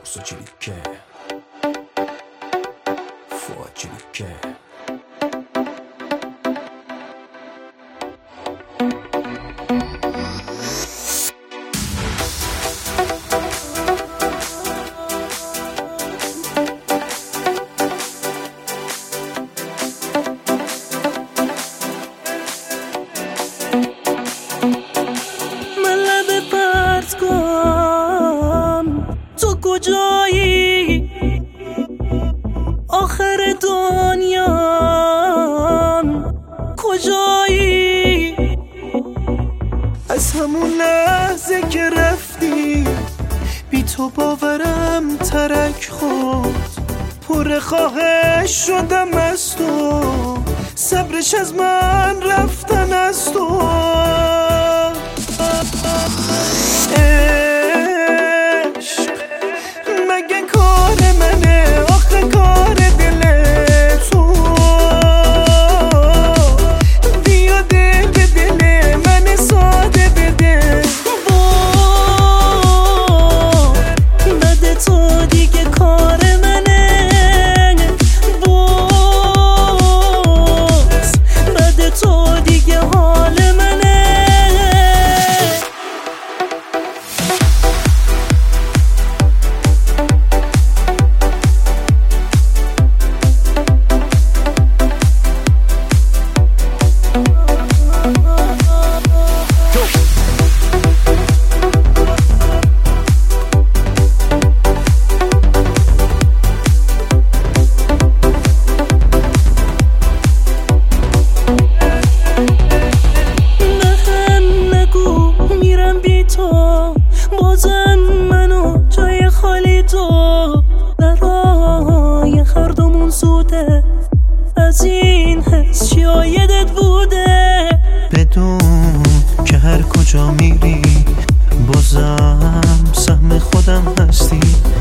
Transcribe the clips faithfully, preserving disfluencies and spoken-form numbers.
faciliche, faciliche. کجایی آخر دنیام کجایی از همون لحظه که رفتی بی تو باورم ترک خورد پر خواهش شدم از تو صبرش از من رفتن از تو بازم منو جای خالی تو برای هر دومون سوده از این حس شایدت بوده بدون که هر کجا میری بازم سهم خودم هستی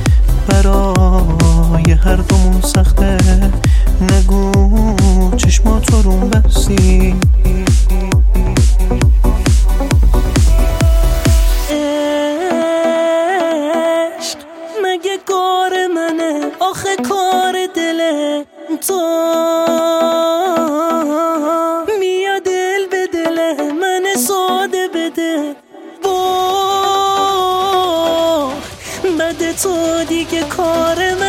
برای هر دومون سخته نگو چشماتو روم بستی کار منه آخه کار دله تو میاد دل به دله من ساده بده با بده تو دیگه کار من